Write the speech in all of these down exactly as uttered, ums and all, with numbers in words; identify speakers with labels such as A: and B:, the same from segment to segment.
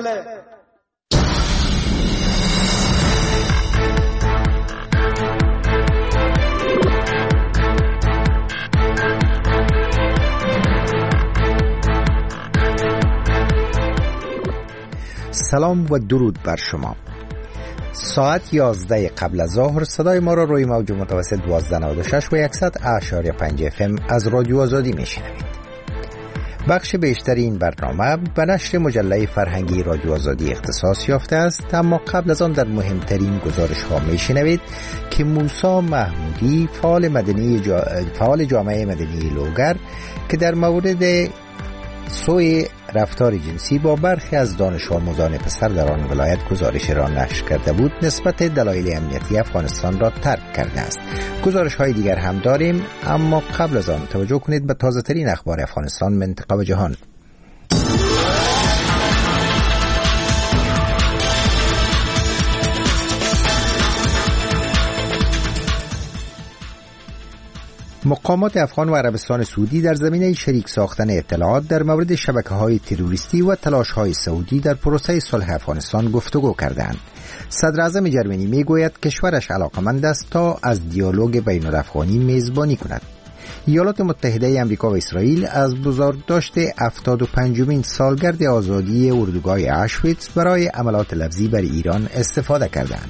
A: سلام و درود بر شما. ساعت یازده قبل از ظهر صدای ما را روی موج متوسط دوازده نود و شش و صد اعشاری پنج اف ام از رادیو آزادی میشنوید. بخش بیشتر این برنامه به نشر مجله فرهنگی رادیو آزادی اختصاص یافته است، اما قبل از آن در مهمترین گزارش ها میشنوید که موسی محمودی فعال مدنی جا... فعال جامعه مدنی لوگر که در مورد سوء رفتار جنسی با برخی از دانش آموزان پسر در آن ولایت گزارش را نشر کرده بود، نسبت دلایل امنیتی افغانستان را ترک کرده است. گزارش های دیگر هم داریم، اما قبل از آن توجه کنید به تازه ترین اخبار افغانستان، منطقه و جهان. مقامات افغان و عربستان سعودی در زمینه شریک ساختن اطلاعات در مورد شبکه‌های تروریستی و تلاش‌های سعودی در پروسه صلح افغانستان گفتگو کردند. صدر اعظم جرمنی میگوید کشورش علاقمند است تا از دیالوگ بین الافغانی میزبانی کند. ایالات متحده آمریکا و اسرائیل از بزرگداشت هفتاد و پنجمین سالگرد آزادی اردوگاه اشویتس برای عملات لفظی بر ایران استفاده کردند.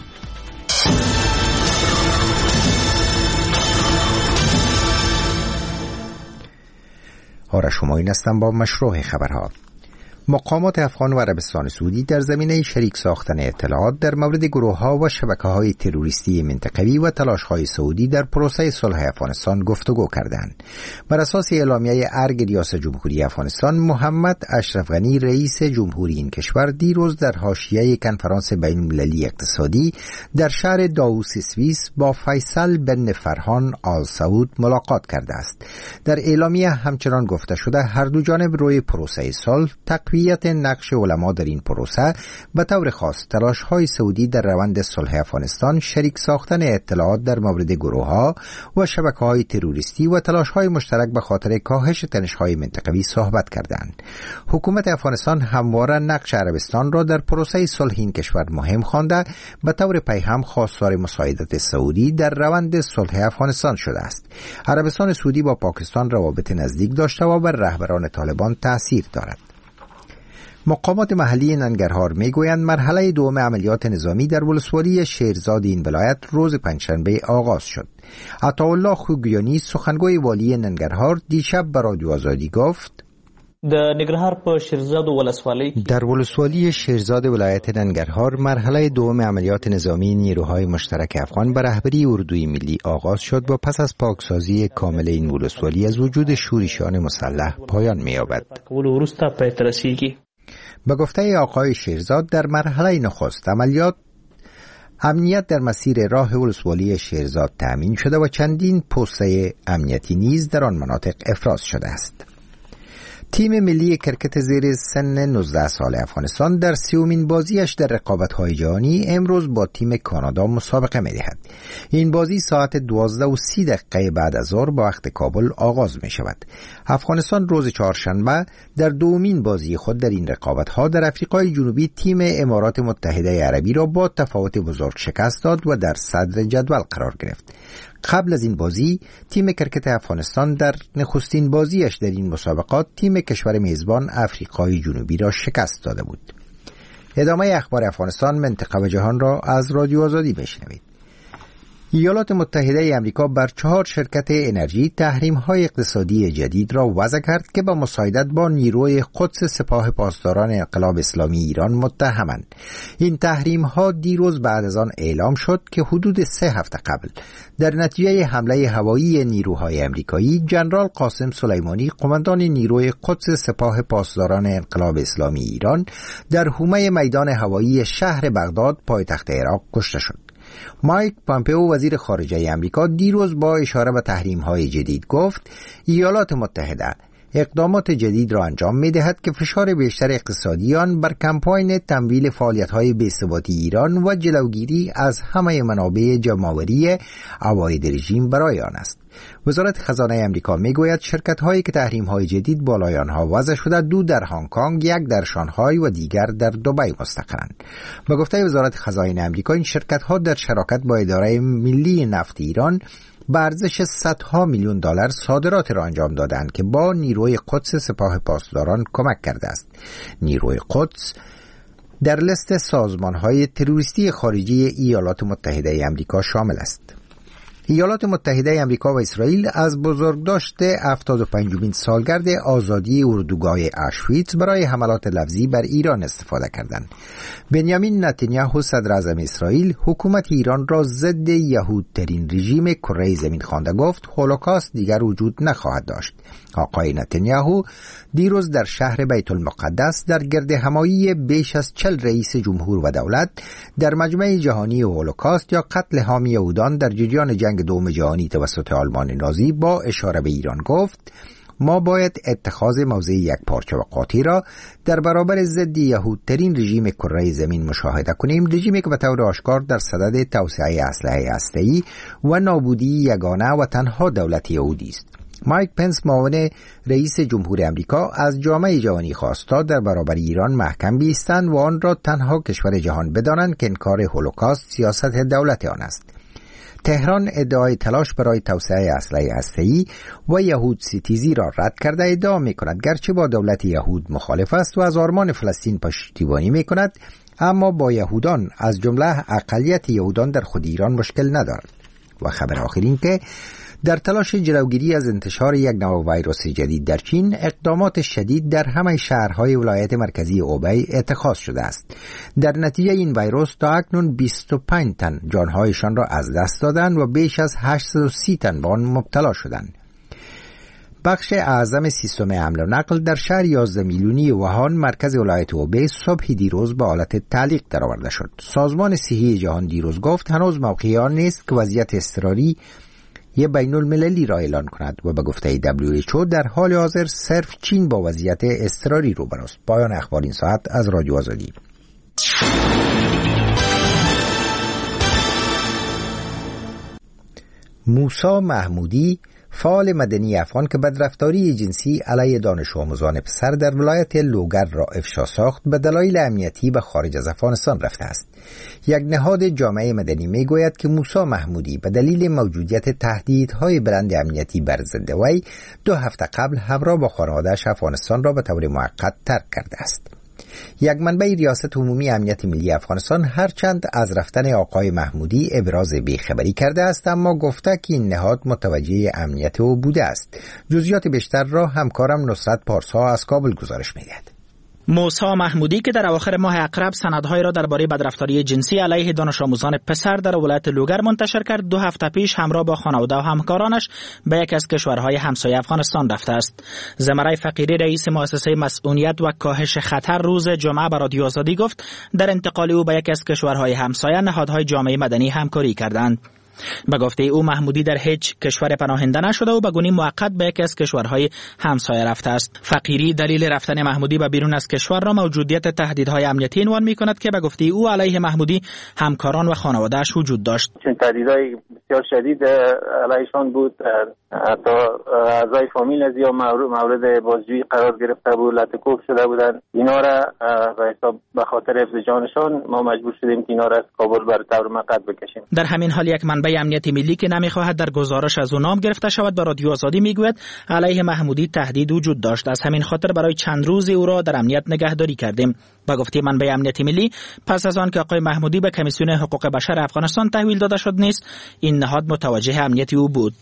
A: آرش همایون هستم با مشروع خبرها. مقامات افغان و عربستان سعودی در زمینه شریک ساختن اطلاعات در مورد گروه‌ها و شبکه‌های تروریستی منطقوی و تلاش‌های سعودی در پروسه صلح افغانستان گفتگو کردند. بر اساس اعلامیه ارگ ریاست جمهوری افغانستان، محمد اشرف غنی رئیس جمهوری این کشور دیروز در حاشیه کنفرانس بین‌المللی اقتصادی در شهر داووس سوئیس با فیصل بن فرهان آل سعود ملاقات کرده است. در اعلامیه همچنان گفته شده هر دو جانب روی پروسه صلح، تقویت نقش علما در این پروسه، به طور خاص تلاش‌های سعودی در روند صلح افغانستان، شریک ساختن اطلاعات در مورد گروه‌ها و شبکه‌های تروریستی و تلاش‌های مشترک به خاطر کاهش تنش‌های منطقوی صحبت کردند. حکومت افغانستان همواره نقش عربستان را در پروسه صلح این کشور مهم خوانده، به طور پیهم خواستار مساعدت سعودی در روند صلح افغانستان شده است. عربستان سعودی با پاکستان روابط نزدیک داشته و بر رهبران طالبان تأثیر دارد. مقامات محلی ننگرهار میگویند مرحله دوم عملیات نظامی در ولسوالی شیرزاد این ولایت روز پنجشنبه آغاز شد. عطاالله خوگیانی سخنگوی والی ننگرهار دیشب به رادیو آزادی گفت:
B: در ننګرهار په شیرزاد ولسوالی
A: در ولسوالی شیرزاد ولایت ننگرهار مرحله دوم عملیات نظامی نیروهای مشترک افغان به رهبری اردوی ملی آغاز شد و پس از پاکسازی کامل این ولسوالی از وجود شورشیان مسلح پایان می‌یابد. به گفته آقای شیرزاد، در مرحله نخست عملیات امنیت در مسیر راه ولسوالی شیرزاد تأمین شده و چندین پوسته امنیتی نیز در آن مناطق افراز شده است. تیم ملی کرکت زیر سن نوزده سال افغانستان در سیومین بازیش در رقابت‌های جهانی امروز با تیم کانادا مسابقه می‌دهد. این بازی ساعت دوازده و سی دقیقه بعد از ظهر با وقت کابل آغاز می‌شود. افغانستان روز چهارشنبه در دومین بازی خود در این رقابت‌ها در آفریقای جنوبی تیم امارات متحده عربی را با تفاوت بزرگ شکست داد و در صدر جدول قرار گرفت. قبل از این بازی تیم کرکت افغانستان در نخستین بازیش در این مسابقات تیم کشور میزبان آفریقای جنوبی را شکست داده بود. ادامه اخبار افغانستان، منطقه و جهان را از رادیو آزادی بشنوید. ایالات متحده آمریکا بر چهار شرکت انرژی تحریم‌های اقتصادی جدید را وضع کرد که با مساعدت با نیروی قدس سپاه پاسداران انقلاب اسلامی ایران متهمند. این تحریم‌ها دیروز بعد از آن اعلام شد که حدود سه هفته قبل در نتیجه حمله هوایی نیروهای آمریکایی، جنرال قاسم سلیمانی، قماندان نیروی قدس سپاه پاسداران انقلاب اسلامی ایران، در حومه میدان هوایی شهر بغداد پایتخت عراق کشته شد. مایک پامپئو وزیر خارجه آمریکا دیروز با اشاره به تحریم‌های جدید گفت ایالات متحده اقدامات جدید را انجام می دهد که فشار بیشتر اقتصادی آن بر کمپاین تمویل فعالیت‌های بی‌ثباتی ایران و جلوگیری از همه منابع جمع‌آوری عواید رژیم برای آن است. وزارت خزانه امریکا می گوید شرکت هایی که تحریم های جدید بالای آنها وضع شده، دو در هنگ کنگ، یک در شانگهای و دیگر در دبی مستقرند. به گفته وزارت خزانه امریکا این شرکت ها در شراکت با اداره ملی نفت ایران به ارزش صدها میلیون دلار صادرات را انجام دادند که با نیروی قدس سپاه پاسداران کمک کرده است. نیروی قدس در لیست سازمان‌های تروریستی خارجی ایالات متحده آمریکا شامل است. ایالات متحده آمریکا و اسرائیل از بزرگداشت هفتاد و پنجمین سالگرد آزادی اردوگاه اشویتس برای حملات لفظی بر ایران استفاده کردند. بنیامین نتانیاهو صدر اعظم اسرائیل حکومت ایران را ضد یهودترین رژیم کره زمین خوانده، گفت هولوکاست دیگر وجود نخواهد داشت. آقای نتانیاهو دیروز در شهر بیت المقدس در گرد همایی بیش از چل رئیس جمهور و دولت در مجمع جهانی هولوکاست یا قتل عام یهودان در جریان جنگ دوم جهانی توسط آلمان نازی با اشاره به ایران گفت ما باید اتخاذ موضع یک پارچه و قاطی را در برابر ضد یهودترین رژیم کره زمین مشاهده کنیم، رژیمی که به طور آشکار در صدد توسعه اسلحه هسته‌ای و نابودی یگانه و تنها دولت یهودی است. مایک پنس معاون رئیس جمهور امریکا از جامعه جهانی خواستا در برابر ایران محکم بایستند و آن را تنها کشور جهان بدانند که انکار هولوکاست سیاست دولت آن است. تهران ادعای تلاش برای توسعه اسلحه هسته‌ای و یهود ستیزی را رد کرده ادعا می‌کند گرچه با دولت یهود مخالف است و از آرمان فلسطین پشتیبانی می‌کند، اما با یهودان از جمله اقلیت یهودان در خود ایران مشکل ندارد. و خبر آخر این که در تلاش جلوگیری از انتشار یک نوع ویروس جدید در چین، اقدامات شدید در همه شهرهای ولایت مرکزی هوبی اتخاذ شده است. در نتیجه این ویروس تا اکنون بیست و پنج تن جانهایشان را از دست دادند و بیش از هشتصد و سی تن به آن مبتلا شدند. بخش اعظم سیستم حمل و نقل در شهر یازده میلیونی ووهان مرکز ولایت هوبی صبح دیروز به حالت تعلیق درآورده شد. سازمان صحی جهان دیروز گفت هنوز موقع آن نیست که وضعیت اضطراری یه بین المللی را اعلان کند و به گفته دبلیو اچ او در حال حاضر صرف چین با وضعیت اضطراری روبروست. پایان اخبار این ساعت از رادیو آزادی. موسی محمودی، فعال مدنی افغان که بدرفتاری جنسی علیه دانش آموزان پسر در ولایت لوگر را افشا ساخت، به دلایل امنیتی به خارج از افغانستان رفته است. یک نهاد جامعه مدنی می گوید که موسی محمودی به دلیل موجودیت تهدیدهای بلند امنیتی بر ضد وی دو هفته قبل همراه با خانواده‌اش افغانستان را به طور موقت ترک کرده است. یک منبع ریاست عمومی امنیت ملی افغانستان هرچند از رفتن آقای محمودی ابراز بیخبری کرده است، اما گفته که این نهاد متوجه امنیت او بوده است. جزئیات بیشتر را همکارم نصرت پارسا از کابل گزارش می‌دهد.
C: موسی محمودی که در اواخر ماه اقرب سندهای را درباره بدرفتاری جنسی علیه دانش آموزان پسر در ولایت لوگر منتشر کرد، دو هفته پیش همراه با خانواده و همکارانش به یک از کشورهای همسایه افغانستان رفته است. زمره فقیری رئیس مؤسسه مسئولیت و کاهش خطر روز جمعه به رادیو آزادی گفت در انتقال او به یک از کشورهای همسایه نهادهای جامعه مدنی همکاری کردند. به گفته او محمودی در هیچ کشور پناهنده نشده و به گونی موقت به یکی از کشورهای همسایه رفته است. فقیری دلیل رفتن محمودی به بیرون از کشور را موجودیت تهدیدهای امنیتی عنوان می‌کند که به گفته او علیه محمودی همکاران و خانواده‌اش وجود داشت.
D: چون تهدیدهای بسیار شدید علیهشان بود، حتی اعضای فامیل از یا مورد بازجویی قرار گرفته بود، لطکوف شده بودند. اینا را به حساب به خاطر حفظ جانشان ما مجبور شدیم که اینا را از کابل بر طور موقت بکشیم.
C: در همین حال یک منبع امنیتی ملی که نمیخواهد در گزارش از او نام گرفته شود به رادیو آزادی میگوید علیه محمودی تهدید وجود داشت، از همین خاطر برای چند روزی او را در امنیت نگهداری کردیم. با گفته منبع امنیتی ملی پس از آن که آقای محمودی به کمیسیون حقوق بشر افغانستان تحویل داده شد نیست، این نهاد متوجه امنیتی او بود.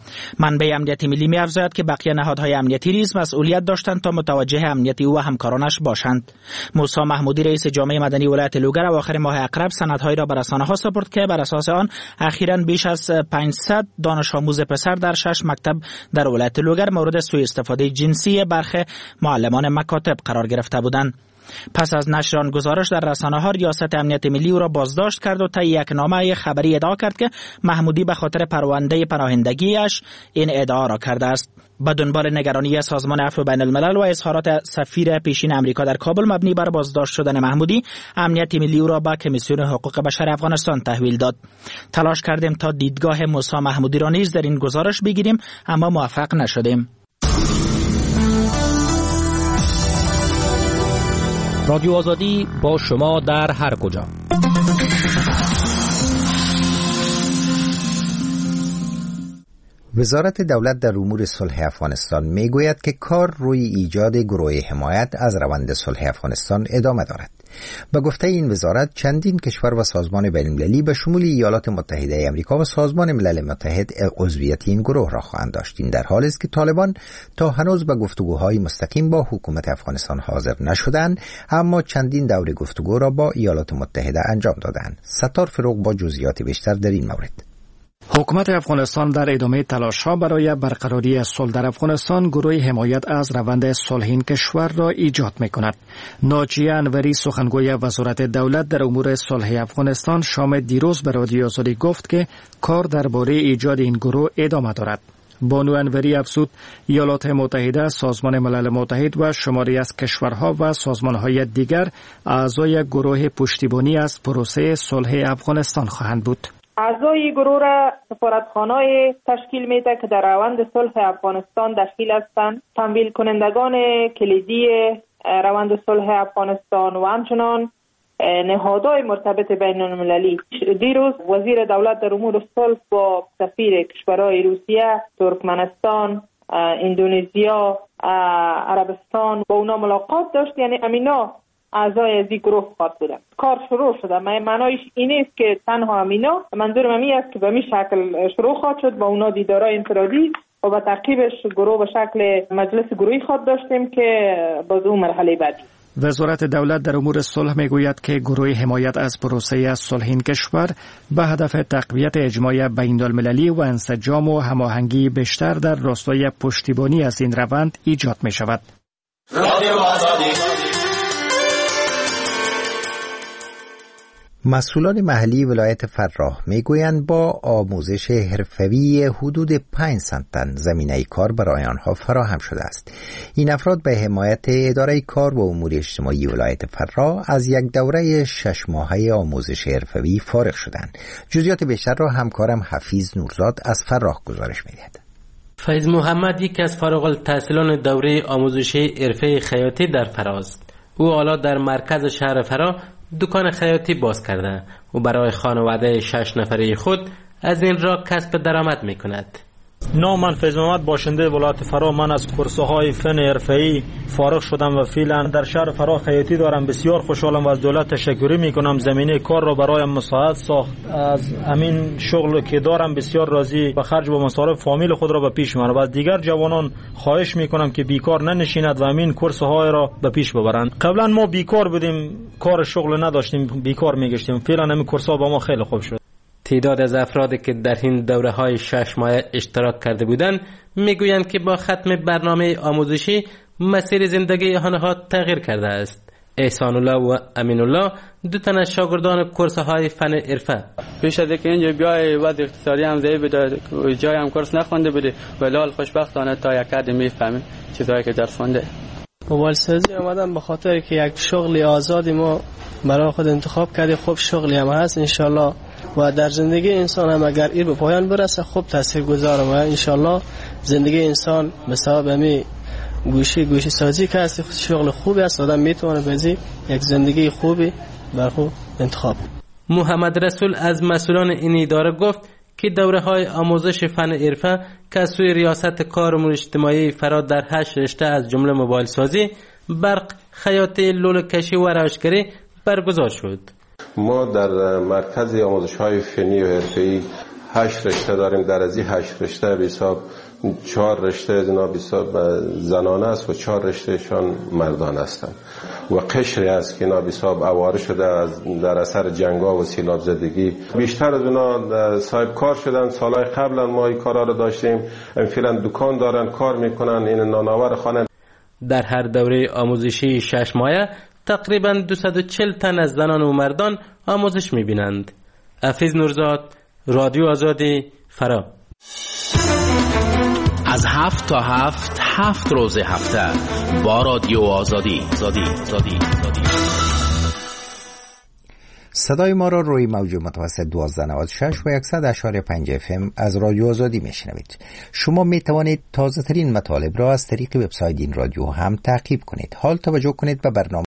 C: منبع امنیتی ملی می‌افزاید که بقیه نهادهای امنیتی نیز مسئولیت داشتند تا متوجه امنیتی او و همکارانش باشند. موسی محمودی رئیس جامعه مدنی ولایت لوگر اواخر ماه اقرب سندهایی را به رسانه‌ها سپرد که بر اساس آن اخیراً بیش از پانصد دانش آموز پسر در شش مکتب در ولایت لوگر مورد سوء استفاده جنسی برخی معلمان مکاتب قرار گرفته بودند. پس از نشر آن گزارش در رسانه‌ها، ریاست امنیت ملی او را بازداشت کرد و طی یک نامه خبری ادعا کرد که محمودی به خاطر پرونده پناهندگیش این ادعا را کرده است. به دنبال نگرانی سازمان عفو بین الملل و اظهارات سفیر پیشین امریکا در کابل مبنی بر بازداشت شدن محمودی، امنیت ملی او را به کمیسیون حقوق بشر افغانستان تحویل داد. تلاش کردیم تا دیدگاه موسی محمودی را نیز در این گزارش بگیریم، اما موفق نشدیم.
E: رادیو آزادی با شما در هر کجا.
A: وزارت دولت در امور صلح افغانستان میگوید که کار روی ایجاد گروه حمایت از روند صلح افغانستان ادامه دارد. به گفته این وزارت، چندین کشور و سازمان بین‌المللی به شمول ایالات متحده آمریکا و سازمان ملل متحد عضویت این گروه را خواهند داشت. این در حالی است که طالبان تا هنوز به گفتگوهای مستقیم با حکومت افغانستان حاضر نشدند، اما چندین دور گفتگو را با ایالات متحده انجام دادند. ستار فروغ با جزئیات بیشتر در این مورد.
F: حکومت افغانستان در ادامه تلاش‌ها برای برقراری صلح در افغانستان گروه حمایت از روند صلح این کشور را ایجاد می‌کند. ناجیه انوری، سخنگوی وزارت دولت در امور صلح افغانستان، شام دیروز به رادیو آزادی گفت که کار درباره ایجاد این گروه ادامه دارد. بانو انوری افزود ایالات متحده، سازمان ملل متحد و شماری از کشورها و سازمان‌های دیگر اعضای گروه پشتیبانی از پروسه صلح افغانستان خواهند بود.
G: اعضای گروه را سفارتخانه‌ای تشکیل میده که در روند صلح افغانستان دخیل هستند، تمویل کنندگان کلیدی روند صلح افغانستان و همچنان نهادهای مرتبط بین المللی. دیروز وزیر دولت در امور صلح با سفیر کشورهای روسیه، ترکمنستان، اندونزیا، عربستان با اونا ملاقات داشت. یعنی امینا اعضای از این گروه خواهد بودن. کار شروع شده. معنایش این است که تنها امینا، منظورم امی است که به می شکل شروع خواهد شد با اونا دیدارای انفرادی و به تعقیبش گروه به شکل مجلس گروهی خواهد داشتیم که باز اون مرحله بعدی.
F: وزارت دولت در امور صلح میگوید که گروه حمایت از پروسه صلح این کشور به هدف تقویت اجماع بین‌المللی و انسجام و هماهنگی بیشتر در راستای پشتیبانی از این روند ایجاد می شود.
A: مسئولان محلی ولایت فراه میگویند با آموزش حرفه‌ای حدود پنج صد تن زمینه کار برای آنها فراهم شده است. این افراد به حمایت اداره کار و امور اجتماعی ولایت فراه از یک دوره شش ماهه آموزش حرفه‌ای فارغ شدند. جزئیات بیشتر را همکارم حفیظ نورزاد از فراه گزارش می‌دهد.
H: فیض محمد یک از فارغ التحصیلان دوره آموزشی حرفه خیاطی در فراه است. او حالا در مرکز شهر فراه دکان خیاطی باز کرده و برای خانواده شش نفره خود از این راه کسب درآمد می‌کند.
I: نام من فیض محمد، باشنده ولایت فراه. من از کورس‌های فن حرفه‌ای فارغ شدم و فعلا در شهر فراه خیاطی دارم. بسیار خوشحالم و از دولت تشکر می‌کنم. زمینه کار را برایم مساعد ساخت. از همین شغل که دارم بسیار راضی و خرج و مصارف فامیل خود را به پیش می‌برم. و از دیگر جوانان خواهش می‌کنم که بیکار ننشینند و همین کورس‌های را به پیش ببرند. قبلا ما بیکار بودیم، کار شغل نداشتیم، بیکار می‌گشتیم. فعلا همین کورس‌ها با ما خیلی خوب شد.
H: تعداد از افرادی که در این دوره های شش ماه اشتراک کرده بودند میگویند که با ختم برنامه آموزشی مسیر زندگی آنها تغییر کرده است. احسان الله و امین الله دو تن از شاگردان کورس های فن حرفه.
J: پیش از اینکه اینجا بیای وضع اقتصادی هم ضعیف بود، جای هم کورس نخونده بودی، ولی حال خوشبختانه تا یک حد میفهمیم چیزایی که درس خونده.
K: موبایل سازی اومدم به خاطر که یک شغلی آزادی ما برای خود انتخاب کردیم. خوب شغلی هم هست انشالله و در زندگی انسان هم اگر این به پایان برسه خوب تاثیرگذاره و انشالله زندگی انسان به سبب امی گوشی گوشی سازی که هست شغل خوبی است، آدم میتونه بزی یک زندگی خوبی بر خود انتخاب.
H: محمد رسول از مسئولان این اداره گفت که دوره های آموزش فن حرفه که از سوی ریاست کار و اجتماعی فرا در هشت رشته از جمله موبایل سازی، برق، خیاطی، لوله کشی و راشگری برگزار شد.
L: ما در مرکز آموزش‌های فنی و حرفه‌ای هشت رشته داریم. در از این هشت رشته به حساب چهار رشته از اینا به حساب زنانه است و چهار رشتهشان مردان هستند و قشری است که اینا به حساب اواره شده از در اثر جنگ‌ها و سیلاب زدگی. بیشتر از اونا صاحب کار شدن. سالهای قبلا ما این کارا رو داشتیم. فعلا دکان دارن، کار میکنن، این نانآور خانه.
H: در هر دوره آموزشی شش ماهه تقریباً دویست و چهل تن از زنان و مردان آموزش می‌بینند. حفیظ نورزاد، رادیو آزادی، فرا.
M: از هفت تا هفت هفت روز هفته با رادیو آزادی. آزادی. آزادی. آزادی.
A: صدای ما را روی موج متوسط دوازده نود و شش و صد و یک اشاری پنج اف ام از رادیو آزادی میشنوید. شما می توانید تازه ترین مطالب را از طریق وبسایت این رادیو هم تعقیب کنید. حال توجه کنید به برنامه